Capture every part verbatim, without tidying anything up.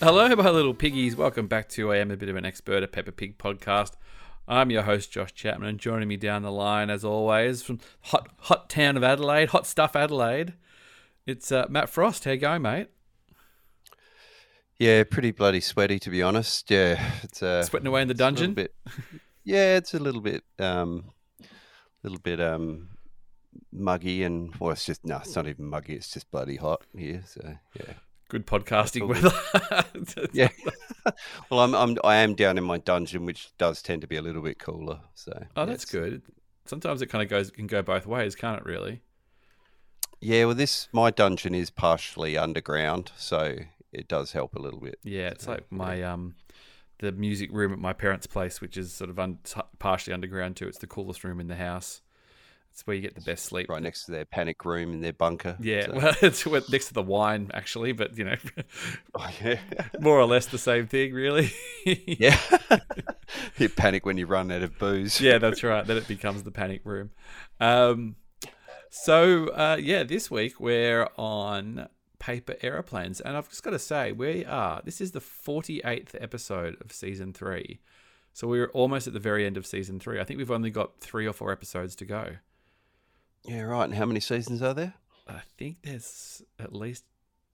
Hello, my little piggies. Welcome back to I Am a Bit of an Expert, a Peppa Pig podcast. I'm your host, Josh Chapman, and joining me down the line, as always, from hot, hot town of Adelaide, hot stuff Adelaide, it's uh, Matt Frost. How you going, mate? Yeah, pretty bloody sweaty, to be honest. Yeah, it's uh, Sweating away in the it's a little dungeon? bit. Yeah, it's a little bit, um, little bit um, muggy, and well, it's just no, it's not even muggy. It's just bloody hot here. So yeah, Good podcasting That's all weather. yeah. Well, I'm, I'm, I am down in my dungeon, which does tend to be a little bit cooler. So Oh, yeah, that's it's- good. Sometimes it kind of goes can go both ways, can't it? Really? Yeah, well, this my dungeon is partially underground, so it does help a little bit. Yeah, it's So, like my um, the music room at my parents' place, which is sort of un- partially underground too. It's the coolest room in the house. It's where you get the best sleep. right next to their panic room in their bunker. Yeah, So- well, it's next to the wine actually, but you know, Oh, yeah. more or less the same thing, really. Yeah. You panic when you run out of booze. Yeah, that's right. Then it becomes the panic room. Um, so uh, yeah, this week we're on Paper Aeroplanes, and I've just got to say we are. This is the forty-eighth episode of season three, so we're almost at the very end of season three. I think we've only got three or four episodes to go. Yeah, right. And how many seasons are there? I think there's at least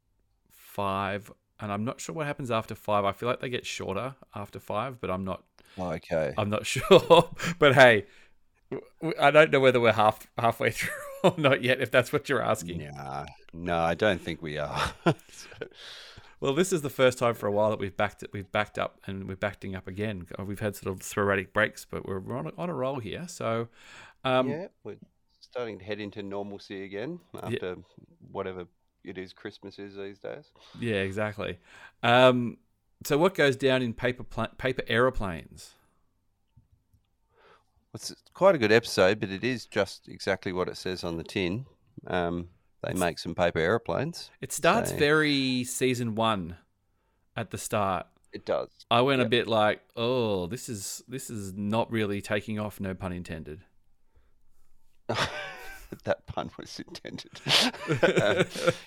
five, and I'm not sure what happens after five. I feel like they get shorter after five, but I'm not. Oh, okay. I'm not sure. But hey, w- I don't know whether we're half halfway through or not yet. If that's what you're asking. Nah, no, I don't think we are. Well, this is the first time for a while that we've backed it. We've backed up, and we're backing up again. We've had sort of sporadic breaks, but we're on a, on a roll here. So, um, Yeah, we're starting to head into normalcy again after whatever it is Christmas is these days. yeah, exactly. Um, so, what goes down in paper pla- paper aeroplanes? It's quite a good episode, but it is just exactly what it says on the tin. Um, they make some paper aeroplanes. It starts So- very season one at the start. It does. I went a Yep. bit like, oh, this is this is not really taking off. No pun intended. That pun was intended. Um,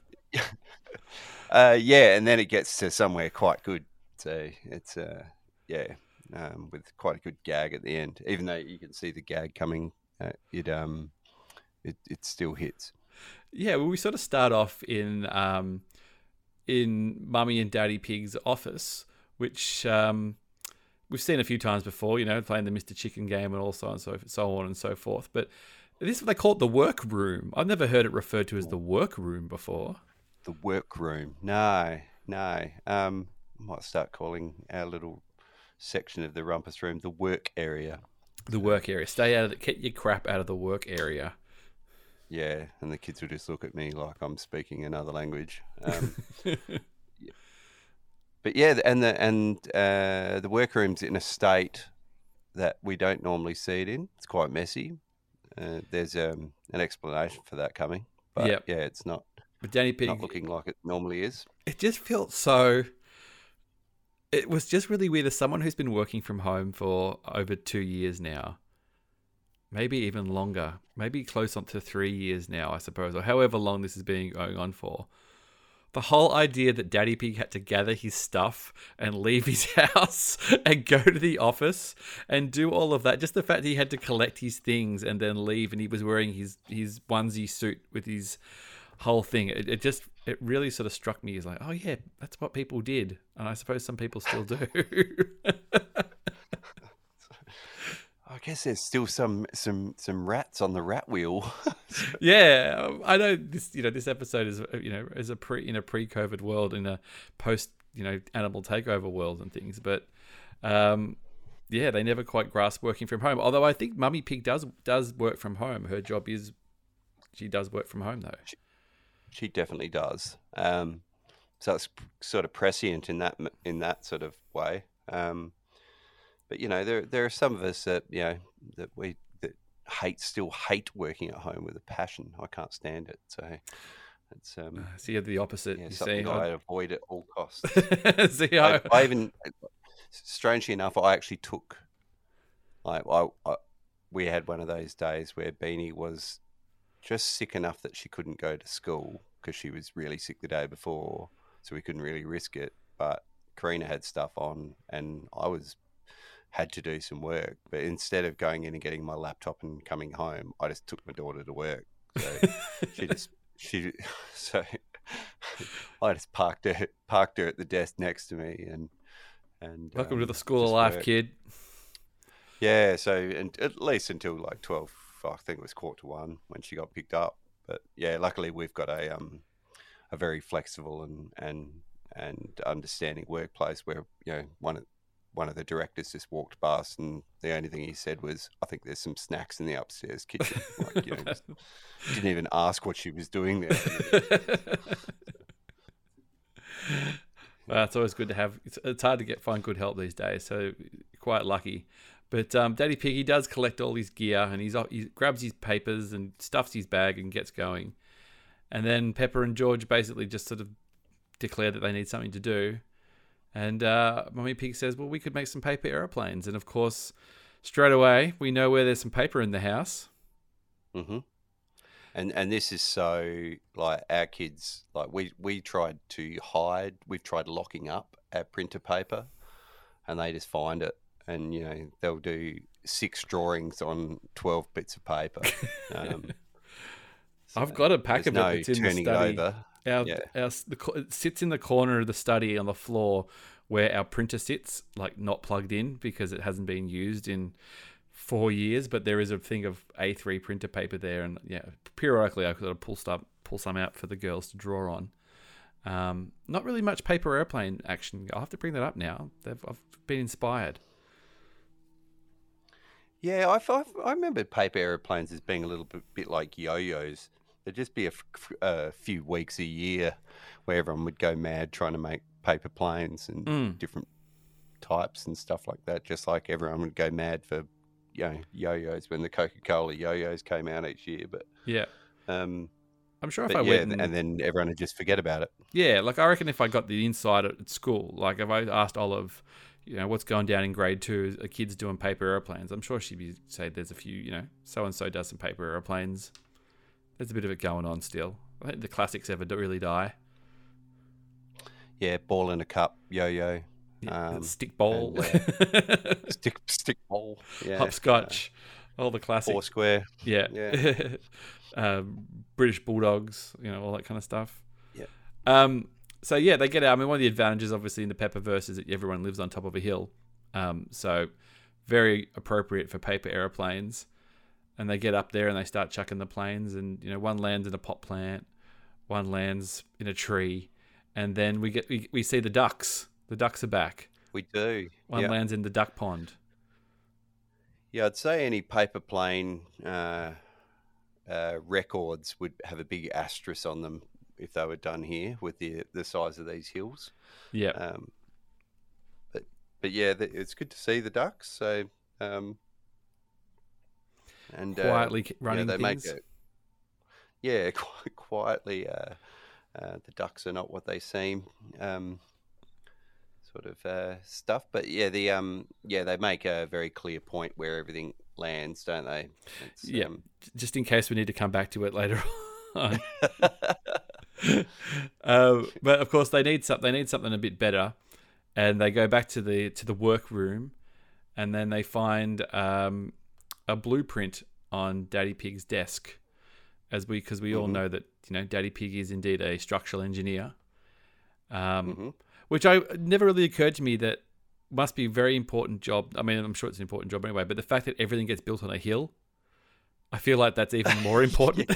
uh, yeah, and then it gets to somewhere quite good. So it's uh, yeah, um, with quite a good gag at the end. Even though you can see the gag coming, uh, it um, it it still hits. Yeah, well, we sort of start off in um, in Mummy and Daddy Pig's office, which um, we've seen a few times before. You know, playing the Mister Chicken game and all so on and so so on and so forth. But this they call it the work room. I've never heard it referred to as the work room before. The workroom. No, no. Um, might start calling our little section of the rumpus room the work area. The work area. Stay out of the get your crap out of the work area. Yeah, and the kids would just look at me like I'm speaking another language. Um, yeah. But yeah, and the and uh, the workroom's in a state that we don't normally see it in. It's quite messy. Uh, there's um, an explanation for that coming, but Yep. yeah, it's not But Danny Pig, not looking like it normally is. it just felt so. It was just really weird as someone who's been working from home for over two years now, maybe even longer, maybe close on to three years now, I suppose, or however long this has been going on for. The whole idea that Daddy Pig had to gather his stuff and leave his house and go to the office and do all of that, just the fact that he had to collect his things and then leave, and he was wearing his, his onesie suit with his whole thing, it, it just, it really sort of struck me as like, oh yeah, that's what people did. And I suppose some people still do. I guess there's still some some some rats on the rat wheel. Yeah, I know this. You know, this episode is you know is a pre in a pre-COVID world, in a post you know animal takeover world and things. But um, yeah, they never quite grasp working from home. Although I think Mummy Pig does does work from home. Her job is she does work from home though. She definitely does. Um, so it's sort of prescient in that in that sort of way. Um, but you know, there there are some of us that you know that we that hate still hate working at home with a passion. I can't stand it. So it's um, So you're the opposite. yeah, you something see, I avoid at all costs. see, I, I, I even, strangely enough, I actually took, like, I, I, we had one of those days where Beanie was just sick enough that she couldn't go to school because she was really sick the day before, so we couldn't really risk it. But Karina had stuff on, and I was had to do some work. But instead of going in and getting my laptop and coming home, I just took my daughter to work. So she just she so I just parked her parked her at the desk next to me, and and Welcome um, to the school of just life, worked. kid. Yeah, so and at least until like twelve, I think it was quarter to one when she got picked up. But yeah, luckily we've got a um a very flexible and and and understanding workplace where, you know, one of one of the directors just walked past, and the only thing he said was, "I think there's some snacks in the upstairs kitchen." Like, you know, just didn't even ask what she was doing there. Well, it's always good to have. It's, it's hard to get find good help these days, so quite lucky. But um, Daddy Pig, he does collect all his gear, and he's he grabs his papers and stuffs his bag and gets going. And then Pepper and George basically just sort of declare that they need something to do. And uh, Mummy Pig says, "Well, we could make some paper aeroplanes." And of course, straight away we know where there's some paper in the house. Mm-hmm. And and this is so, like, our kids, like we we tried to hide, we've tried locking up our printer paper, and they just find it, and you know they'll do six drawings on twelve bits of paper. Um, so I've got a pack of no it. It's in the turning study. it over. Our, Yeah. our, the, it sits in the corner of the study on the floor where our printer sits, like not plugged in because it hasn't been used in four years. But there is a thing of A three printer paper there, and yeah, periodically I could pull stuff, pull some out for the girls to draw on. Um, not really much paper airplane action. I'll have to bring that up now. They've, I've been inspired. Yeah, I, I, I remember paper aeroplanes as being a little bit, bit like yo-yos. There'd just be a, f- a few weeks a year where everyone would go mad trying to make paper planes and Mm. different types and stuff like that, just like everyone would go mad for, you know, yo-yos when the Coca-Cola yo-yos came out each year. But Yeah, um, I'm sure if but I yeah, went and, and then everyone would just forget about it. yeah, like I reckon if I got the inside at school, like if I asked Olive, you know, what's going down in grade two, a kid's doing paper airplanes, I'm sure she'd be say there's a few, you know, so and so does some paper airplanes. There's a bit of it going on still. I think the classics ever do really die. Yeah, ball in a cup, yo-yo, Yeah, um, stick ball, and, stick stick ball, yeah, hopscotch, all the uh, classics. four square, Yeah. yeah. um, British Bulldogs, you know, all that kind of stuff. Yeah. Um, so, yeah, they get out. I mean, one of the advantages, obviously, in the Pepperverse is that everyone lives on top of a hill. Um, so, very appropriate for paper aeroplanes. And they get up there and they start chucking the planes. And, you know, one lands in a pot plant, one lands in a tree. And then we get we, we see the ducks. The ducks are back. We do. One yeah. lands in the duck pond. Yeah, I'd say any paper plane uh, uh, records would have a big asterisk on them if they were done here with the the size of these hills. Yeah. Um, but but yeah, the, it's good to see the ducks. So um, and Quietly uh, running yeah, they things. make it. Yeah, quite quietly. Uh, uh, the ducks are not what they seem. Um, sort of uh, stuff, but yeah, the um, yeah, they make a very clear point where everything lands, don't they? It's, Yeah, um, just in case we need to come back to it later on. um, but of course, they need something. They need something a bit better, and they go back to the to the workroom, and then they find um, a blueprint on Daddy Pig's desk, as we because we all Mhm. know that you know Daddy Pig is indeed a structural engineer. Um, mhm. Which I never really occurred to me that must be a very important job. I mean, I'm sure it's an important job anyway, but the fact that everything gets built on a hill, I feel like that's even more important.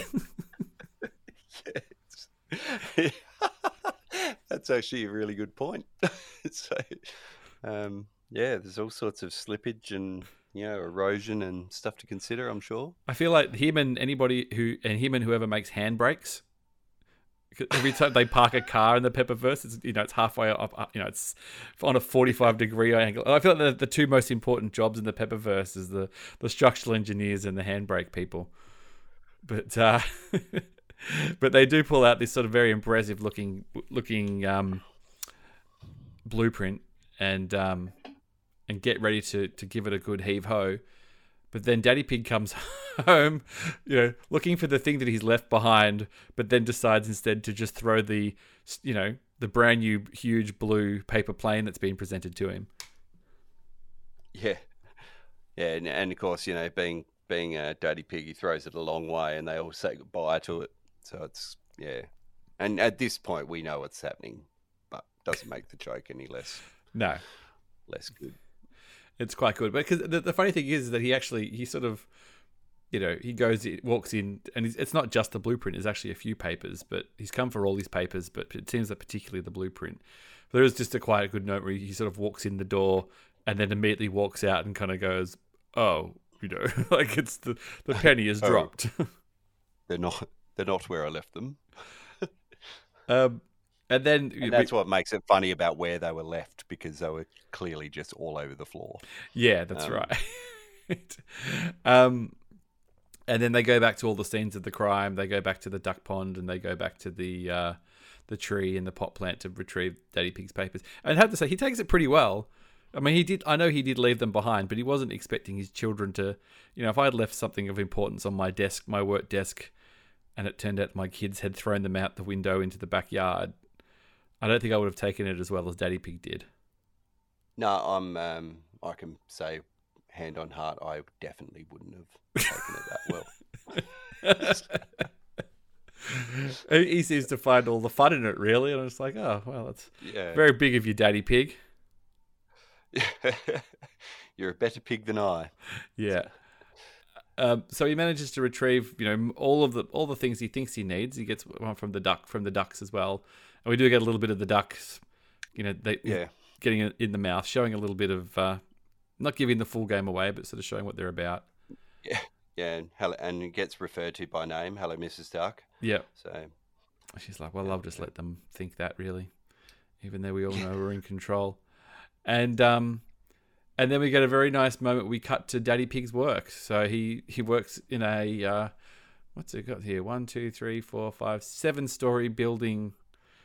Yes. That's actually a really good point. So, um, yeah, there's all sorts of slippage and, you know, erosion and stuff to consider, I'm sure. I feel like him and anybody who, and him and whoever makes handbrakes, every time they park a car in the Pepperverse, it's, you know, it's halfway up, you know, it's on a forty-five degree angle. I feel like the, the two most important jobs in the Pepperverse is the, the structural engineers and the handbrake people. But uh, but they do pull out this sort of very impressive looking looking um, blueprint and um, and get ready to, to give it a good heave ho. But then Daddy Pig comes home, you know, looking for the thing that he's left behind, but then decides instead to just throw the you know, the brand new huge blue paper plane that's been presented to him. Yeah, yeah, and, and of course, you know, being being a Daddy Pig, he throws it a long way, and they all say goodbye to it. So it's yeah, and at this point, we know what's happening, but doesn't make the joke any less No, less good. it's quite good. Because the, the funny thing is that he actually he sort of, you know, he goes, walks in, and it's not just the blueprint. There's actually a few papers, but he's come for all these papers. But it seems that particularly the blueprint. There is just a quite a good note where he sort of walks in the door and then immediately walks out and kind of goes, "Oh, you know, like it's the the penny has Oh. dropped." They're not they're not where I left them. um, and then And that's what makes it funny about where they were left, because they were clearly just all over the floor. yeah, that's Um, right. um, and then they go back to all the scenes of the crime. They go back to the duck pond, and they go back to the uh, the tree and the pot plant to retrieve Daddy Pig's papers. And I have to say, he takes it pretty well. I mean, he did. I know he did leave them behind, but he wasn't expecting his children to. You know, if I had left something of importance on my desk, my work desk, and it turned out my kids had thrown them out the window into the backyard, I don't think I would have taken it as well as Daddy Pig did. No, I'm. Um, I can say, hand on heart, I definitely wouldn't have taken it that well. he he seems to find all the fun in it, really, and I'm just like, oh, well, that's Yeah, very big of you, Daddy Pig. you're a better pig than I. Yeah. Um, so he manages to retrieve, you know, all of the all the things he thinks he needs. He gets one from the duck, from the ducks as well, and we do get a little bit of the ducks, you know, they Yeah, getting it in the mouth, showing a little bit of, uh, not giving the full game away, but sort of showing what they're about. yeah, yeah, and hello, and it gets referred to by name. Hello, Missus Duck. Yeah. So She's like, well, Yeah, I'll just yeah. let them think that, really, even though we all know we're in control. And um, and then we get a very nice moment. We cut to Daddy Pig's work. So he he works in a uh, what's it got here? One, two, three, four, five, seven story building.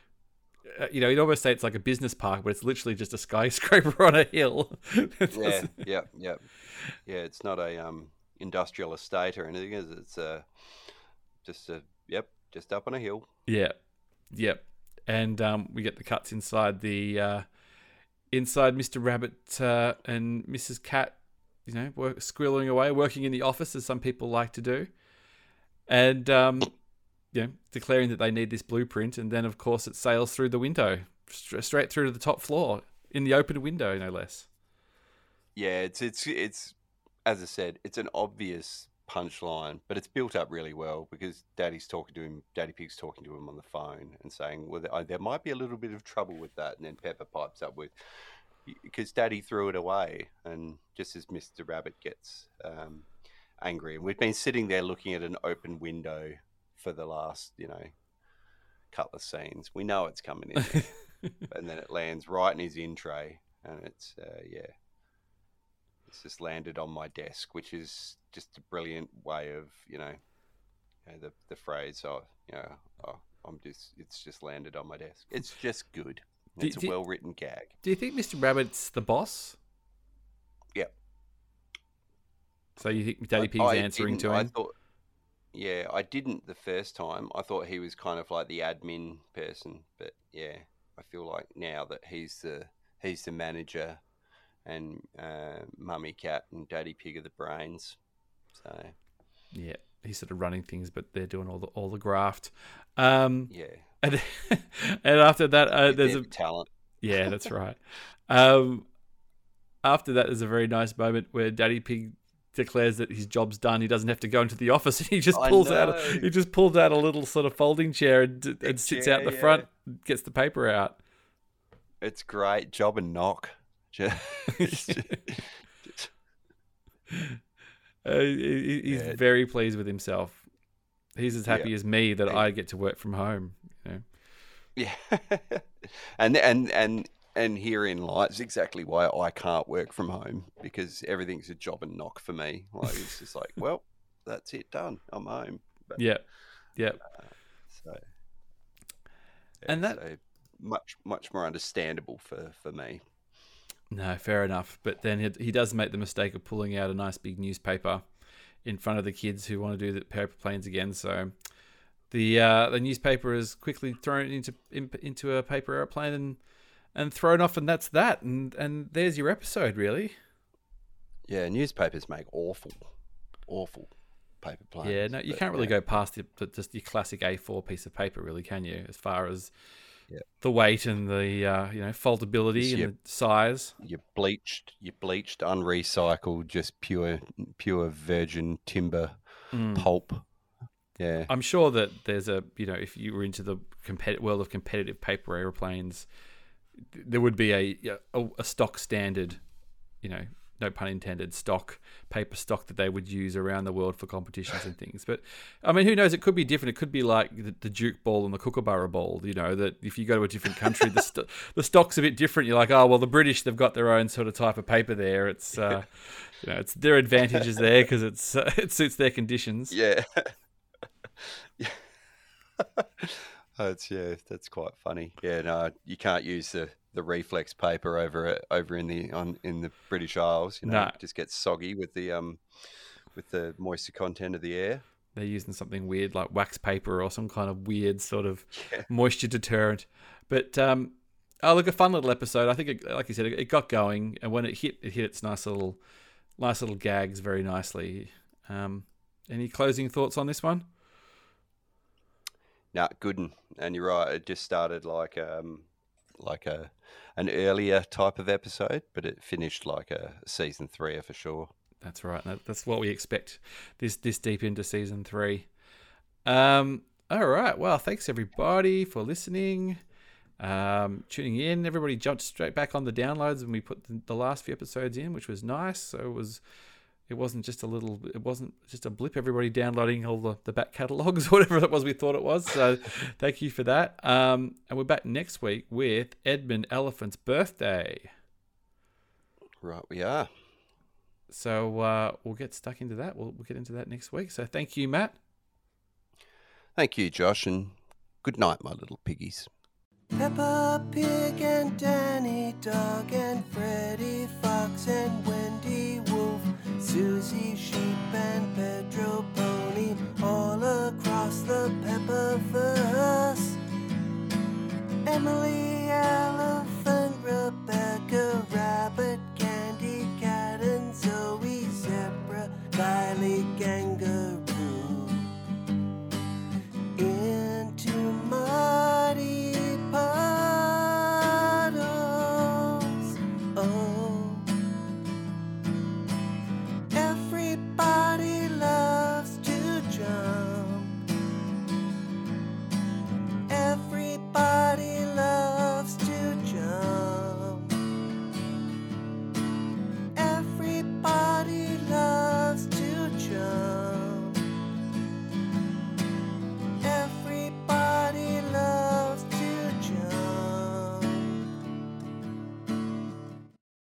Uh, you know, you'd almost say it's like a business park, but it's literally just a skyscraper on a hill. yeah, yeah, yeah, yeah. It's not a um industrial estate or anything, is it? It's uh, just a yep, just up on a hill. Yeah, yep. And um, we get the cuts inside the uh, inside Mister Rabbit uh, and Missus Cat, you know, work, squirreling away, working in the office as some people like to do, and um, you know, declaring that they need this blueprint. And then, of course, it sails through the window, st- straight through to the top floor in the open window, no less. Yeah, it's it's it's as I said, it's an obvious punchline, but it's built up really well because Daddy's talking to him, Daddy Pig's talking to him on the phone and saying, "Well, there, there might be a little bit of trouble with that." And then Pepper pipes up with, "Because Daddy threw it away," and just as Mister Rabbit gets um, angry, and we've been sitting there looking at an open window for the last, you know, couple of scenes. We know it's coming in there, and then it lands right in his in tray, and it's uh, yeah. It's just landed on my desk, which is just a brilliant way of, you know, you know the the phrase, oh, you know, oh, I'm just, it's just landed on my desk. It's just good. Do- It's a do- well written gag. Do you think Mister Rabbit's the boss? Yep. So you think Daddy I- Pig's I answering didn't- to I him? thought, yeah, I didn't the first time. I thought he was kind of like the admin person, but yeah, I feel like now that he's the he's the manager, and uh, Mummy Cat and Daddy Pig are the brains. So Yeah, he's sort of running things, but they're doing all the all the graft. Um, yeah, and, and after that, uh, there's Bit a of talent. yeah, that's right. Um, after that, there's a very nice moment where Daddy Pig declares that his job's done. He doesn't have to go into the office, and he just I pulls out. A, know. he just pulls out a little sort of folding chair and, and Big sits chair, out the yeah. front, gets the paper out. It's great. Job and knock. Just- Uh, he, he's Yeah. very pleased with himself. He's as happy Yeah. as me that Yeah. I get to work from home. You know? yeah. and and and and herein lies exactly why I can't work from home, because everything's a job and knock for me. Like it's just like, well, that's it, done. I'm home. But, Yeah, yeah. so, And yeah, that- so much much more understandable for for me. No, fair enough. But then he, he does make the mistake of pulling out a nice big newspaper in front of the kids who want to do the paper planes again. So the uh, the newspaper is quickly thrown into in, into a paper airplane and and thrown off, and that's that. And and there's your episode, really. Yeah, newspapers make awful, awful paper planes. Yeah, no, you but, can't really yeah. go past the, the, just your classic A four piece of paper, really, can you? As far as Yeah. the weight and the uh, you know foldability Just and your- the size. You bleached, you bleached, unrecycled, just pure, pure virgin timber Mm. pulp. Yeah, I'm sure that there's a, you know, if you were into the compet- world of competitive paper airplanes, th- there would be a, a a stock standard, you know, no pun intended, stock paper stock that they would use around the world for competitions and things. But I mean, who knows? It could be different. It could be like the, the Duke Ball and the Kookaburra Ball. You know, that if you go to a different country, the st- the stock's a bit different. You're like, oh well, the British, they've got their own sort of type of paper there. It's uh, you know, it's their advantages there because it's uh, it suits their conditions. yeah. yeah. Oh, it's yeah, that's quite funny. Yeah, no, you can't use the, the reflex paper over it over in the on in the British Isles. You know, No. it just gets soggy with the um with the moisture content of the air. They're using something weird like wax paper or some kind of weird sort of Yeah. moisture deterrent. But um, oh, look, a fun little episode. I think, it, like you said, it got going, and when it hit, it hit its nice little, nice little gags very nicely. Um, any closing thoughts on this one? No, good one. And you're right. It just started like um like a an earlier type of episode, but it finished like a season three for sure. That's right. That- That's what we expect this this deep into season three. Um, all right. Well, thanks everybody for listening, um, tuning in. Everybody jumped straight back on the downloads when we put the, the last few episodes in, which was nice. So it was. It wasn't just a little. It wasn't just a blip. Everybody downloading all the, the back catalogs, whatever it was we thought it was. So, thank you for that. Um, and we're back next week with Edmund Elephant's birthday. Right, we are. So uh, we'll get stuck into that. We'll, we'll get into that next week. So thank you, Matt. Thank you, Josh, and good night, my little piggies. Peppa Pig and Danny Dog and Freddy Fox and Wendy Wolf, Susie Sheep and Pedro